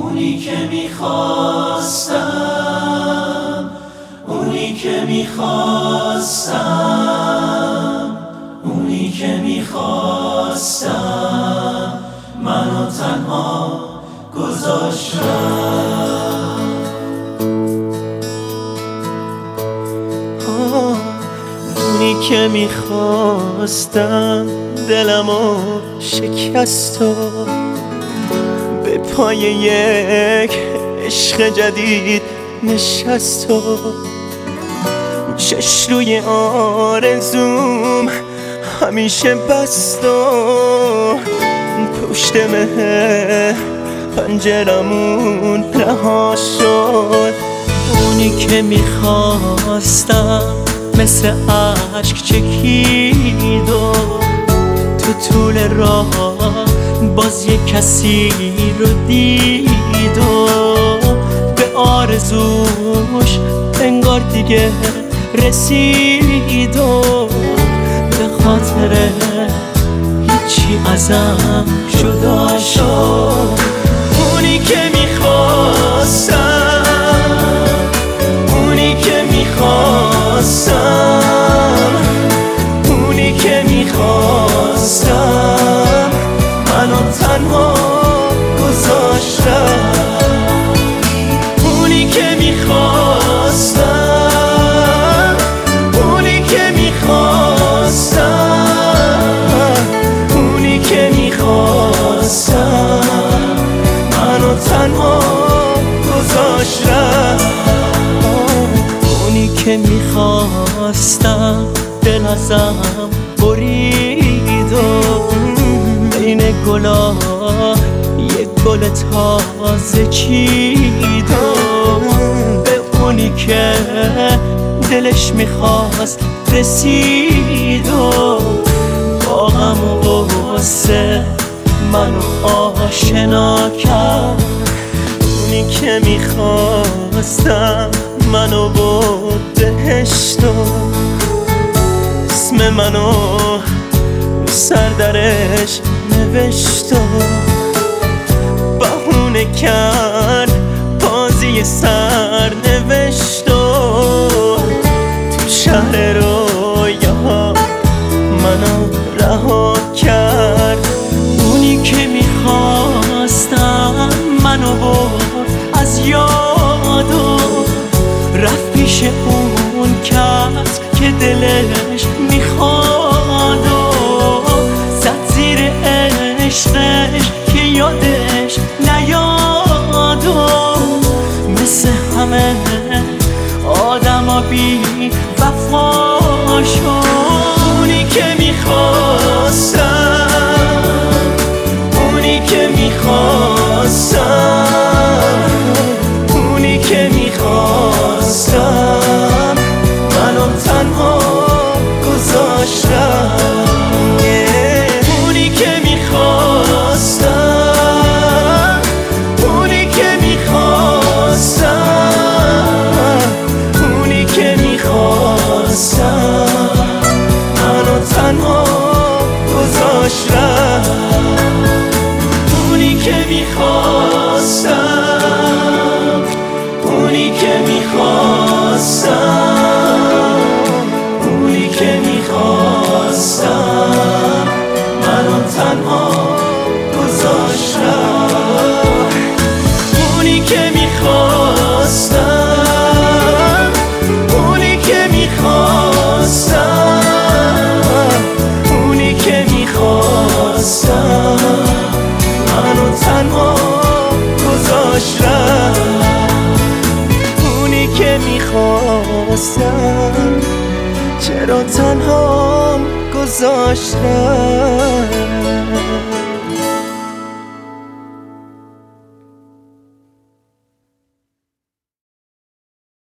اونی که میخواستم، اونی که میخواستم، اونی که میخواستم منو تنها گذاشتم. اونی که میخواستم دلمو شکست و به پای یک عشق جدید نشست و چش روی آرزوم همیشه بست و پشت مه پنجرمون رها شد. اونی که میخواستم مثل عشق چکید و تو طول راه باز یک کسی رو دید و به آرزوش انگار دیگه رسید و به خاطر هیچی ازم جدا شد. اونی که میخواستم، اونی که میخواستم، اونی که میخواستم منو تنها گذاشتم. اونی که میخواستم، اونی که میخواستم، اونی که میخواستم منو تنها گذاشتم. اونی که میخواستم دل ازم برید و بین گلا یک گل تازه چید و به اونی که دلش میخواست رسید و با غم و غصه منو آشنا کرد. اونی که میخواستم منو برد بهشت و اسم منو سر درش نوشت و بهونه کرد بازی سر نوشت و تو شهر رویا منو رها کرد. اونی که میخواستم منو برد از یاد و رفت پیش اون کس که دلش میخواد و زد زیر عشقش که یادش نیاد و مثل همه آدما بی وفا شد. اونی که میخواستم، اونی که میخواستم، اونی که میخواستم منو تنها گذاشتم. اونی که میخواستم، اونی که میخواستم، اونی که میخواستم منو تنها گذاشتم. اونی که میخواستم، اونی که میخواستم، اونی که میخواستم منو تنها گذاشتم. اونی که میخواستم، اونی که میخواستم، اونی که میخواستم منو تنها گذاشتم. اونی که میخواستم چرا تنها گذاشتم.